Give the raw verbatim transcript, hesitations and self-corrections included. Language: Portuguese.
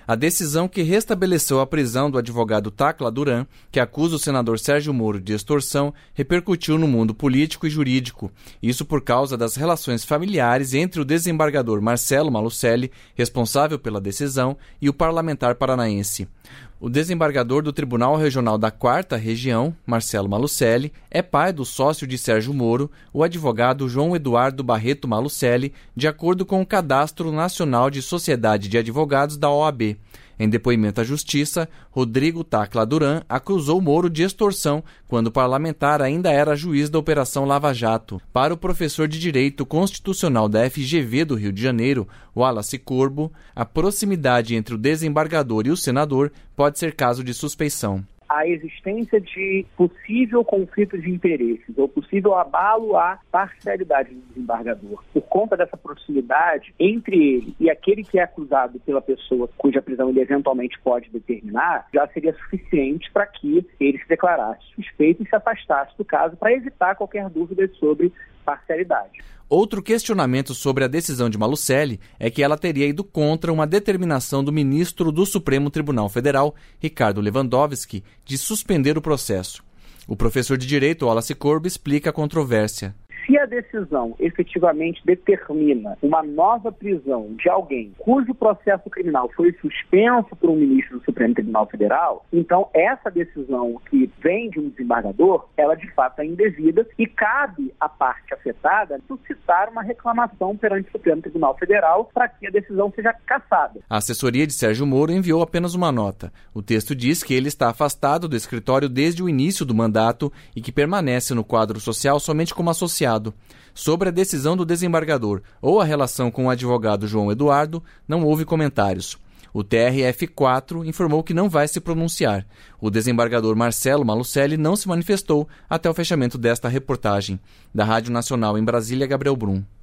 A decisão que restabeleceu a prisão do advogado Tacla Duran, que acusa o senador Sérgio Moro de extorsão, repercutiu no mundo político e jurídico. Isso por causa das relações familiares entre o desembargador Marcelo Malucelli, responsável pela decisão, e o parlamentar paranaense. O desembargador do Tribunal Regional da Quarta Região, Marcelo Malucelli, é pai do sócio de Sérgio Moro, o advogado João Eduardo Barreto Malucelli, de acordo com o Cadastro Nacional de Sociedade de Advogados da O A B. Em depoimento à Justiça, Rodrigo Tacla Duran acusou Moro de extorsão quando o parlamentar ainda era juiz da Operação Lava Jato. Para o professor de Direito Constitucional da F G V do Rio de Janeiro, Wallace Corbo, a proximidade entre o desembargador e o senador pode ser caso de suspeição. A existência de possível conflito de interesses ou possível abalo à parcialidade do desembargador por conta dessa proximidade entre ele e aquele que é acusado pela pessoa cuja prisão ele eventualmente pode determinar, já seria suficiente para que ele se declarasse suspeito e se afastasse do caso para evitar qualquer dúvida sobre parcialidade. Outro questionamento sobre a decisão de Malucelli é que ela teria ido contra uma determinação do ministro do Supremo Tribunal Federal, Ricardo Lewandowski, de suspender o processo. O professor de Direito, Wallace Corbo, explica a controvérsia. Se a decisão efetivamente determina uma nova prisão de alguém cujo processo criminal foi suspenso por um ministro do Supremo Tribunal Federal, então essa decisão que vem de um desembargador, ela de fato é indevida e cabe à parte afetada suscitar uma reclamação perante o Supremo Tribunal Federal para que a decisão seja cassada. A assessoria de Sérgio Moro enviou apenas uma nota. O texto diz que ele está afastado do escritório desde o início do mandato e que permanece no quadro social somente como associado. Sobre a decisão do desembargador ou a relação com o advogado João Eduardo, não houve comentários. O T R F quatro informou que não vai se pronunciar. O desembargador Marcelo Malucelli não se manifestou até o fechamento desta reportagem. Da Rádio Nacional em Brasília, Gabriel Brum.